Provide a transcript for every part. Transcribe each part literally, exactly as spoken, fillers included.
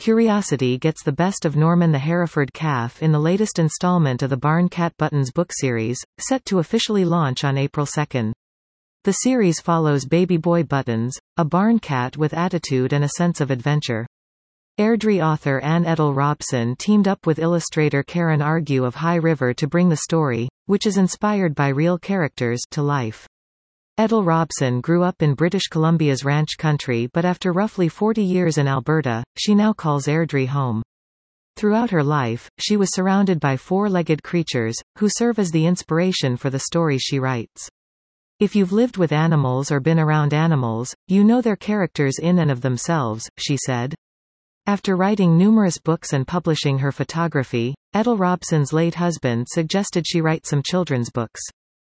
curiosity gets the best of Norman the Hereford calf in the latest installment of the Barn Cat Buttons book series, set to officially launch on April second. The series follows baby boy Buttons, a barn cat with attitude and a sense of adventure. Airdrie author Anne Edel Robson teamed up with illustrator Karen Argue of High River to bring the story, which is inspired by real characters, to life. Edel Robson grew up in British Columbia's ranch country, but after roughly forty years in Alberta, she now calls Airdrie home. Throughout her life, she was surrounded by four-legged creatures, who serve as the inspiration for the stories she writes. If you've lived with animals or been around animals, you know they're characters in and of themselves, she said. After writing numerous books and publishing her photography, Edel Robson's late husband suggested she write some children's books.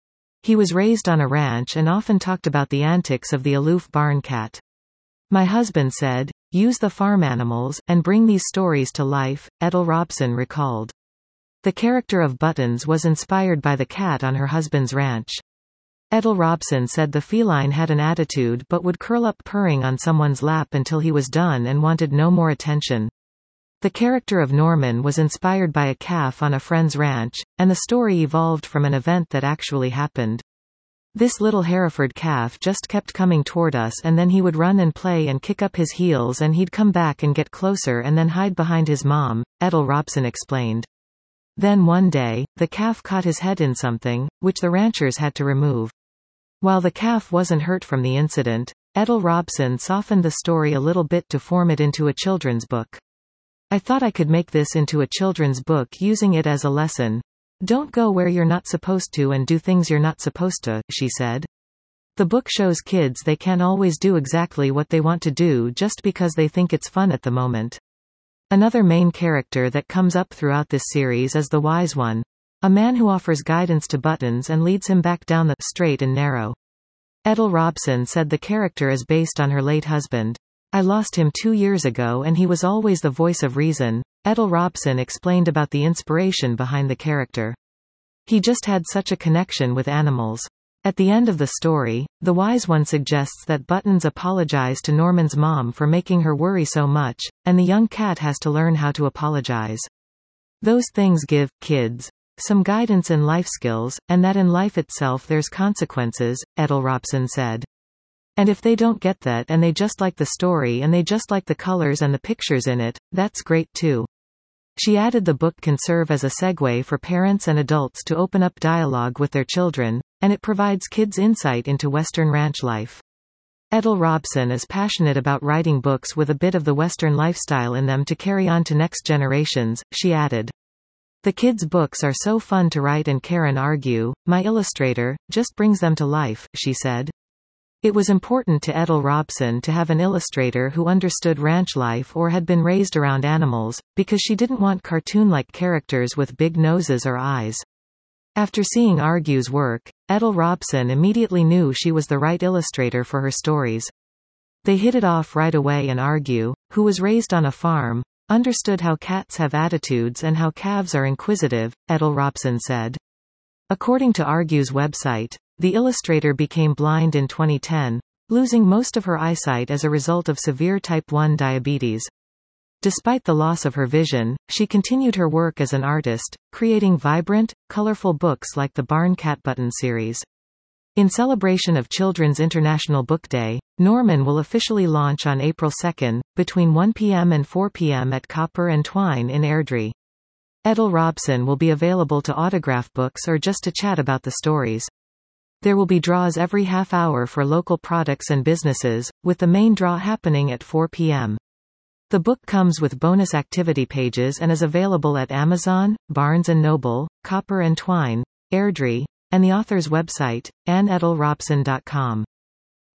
He was raised on a ranch and often talked about the antics of the aloof barn cat. My husband said, "Use the farm animals, and bring these stories to life," Edel Robson recalled. The character of Buttons was inspired by the cat on her husband's ranch. Edel Robson said the feline had an attitude but would curl up purring on someone's lap until he was done and wanted no more attention. The character of Norman was inspired by a calf on a friend's ranch, and the story evolved from an event that actually happened. This little Hereford calf just kept coming toward us, and then he would run and play and kick up his heels, and he'd come back and get closer and then hide behind his mom, Edel Robson explained. Then one day, the calf caught his head in something, which the ranchers had to remove. While the calf wasn't hurt from the incident, Edel Robson softened the story a little bit to form it into a children's book. "I thought I could make this into a children's book using it as a lesson. Don't go where you're not supposed to and do things you're not supposed to," she said. The book shows kids they can't always do exactly what they want to do just because they think it's fun at the moment. Another main character that comes up throughout this series is the Wise One, a man who offers guidance to Buttons and leads him back down the straight and narrow. Edel Robson said the character is based on her late husband. "I lost him two years ago and he was always the voice of reason," Edel Robson explained about the inspiration behind the character. "He just had such a connection with animals." At the end of the story, the Wise One suggests that Buttons apologize to Norman's mom for making her worry so much, and the young cat has to learn how to apologize. Those things give kids some guidance in life skills, and that in life itself there's consequences, Edel Robson said. And if they don't get that and they just like the story and they just like the colors and the pictures in it, that's great too. She added the book can serve as a segue for parents and adults to open up dialogue with their children, and it provides kids insight into Western ranch life. Edel Robson is passionate about writing books with a bit of the Western lifestyle in them to carry on to next generations, she added. "The kids' books are so fun to write, and Karen Argue, my illustrator, just brings them to life," she said. It was important to Edel Robson to have an illustrator who understood ranch life or had been raised around animals, because she didn't want cartoon-like characters with big noses or eyes. After seeing Argue's work, Edel Robson immediately knew she was the right illustrator for her stories. They hit it off right away, and Argue, who was raised on a farm, understood how cats have attitudes and how calves are inquisitive, Edel Robson said. According to Argue's website, the illustrator became blind in twenty ten, losing most of her eyesight as a result of severe type one diabetes. Despite the loss of her vision, she continued her work as an artist, creating vibrant, colorful books like the Barn Cat Buttons series. In celebration of Children's International Book Day, Norman will officially launch on April second, between one p m and four p m at Copper and Twine in Airdrie. Edel Robson will be available to autograph books or just to chat about the stories. There will be draws every half hour for local products and businesses, with the main draw happening at four p m The book comes with bonus activity pages and is available at Amazon, Barnes and Noble, Copper and Twine, Airdrie, and the author's website, anne edel robson dot com.